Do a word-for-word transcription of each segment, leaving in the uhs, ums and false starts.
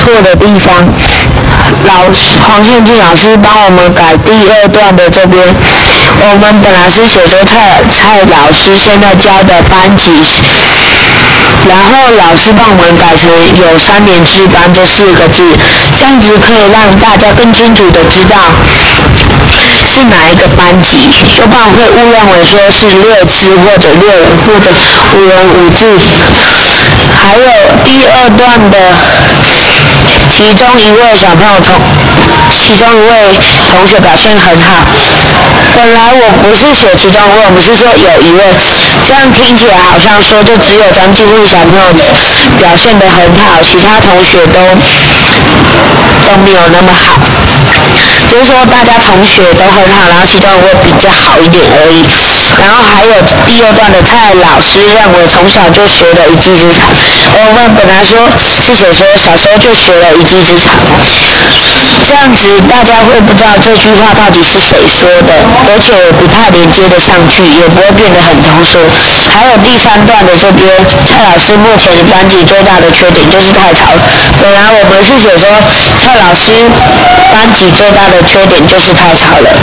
错的地方。老师黄宪进老师帮我们改第二段的这边，我们本来是写说蔡蔡老师现在教的班级，然后老师帮我们改成有三年制班这四个字，这样子可以让大家更清楚的知道是哪一个班级，要不然会误认为说是六次或者六人或者五人五字。还有第二段的其中一位小朋友同，其中一位同学表现很好。本来我不是写其中一位，我们是说有一位，这样听起来好像说就只有张继慧小朋友表现得很好，其他同学都都没有那么好。就是说大家同学都很好，然后其中一位比较好一点而已。然后还有第二段的蔡老师认为从小就学了一技之长，我们本来说是写说小时候就学了一技之长，这样子大家会不知道这句话到底是谁说的，而且也不太连接得上去，也不会变得很通顺。还有第三段的这边，蔡老师目前班级最大的缺点就是太吵了。本来我们是写说蔡老师班级最大的缺点就是太吵了，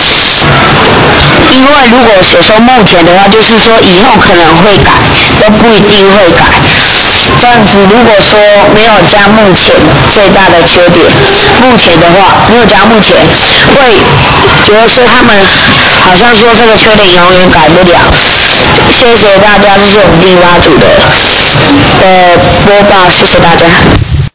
因为如果写说目前的话，就是说以后可能会改，都不一定会改。这样子如果说没有加目前最大的缺点，目前的话没有加目前，会觉得说他们好像说这个缺点永远改不了。谢谢大家，这是我们第八组的的播报，谢谢大家。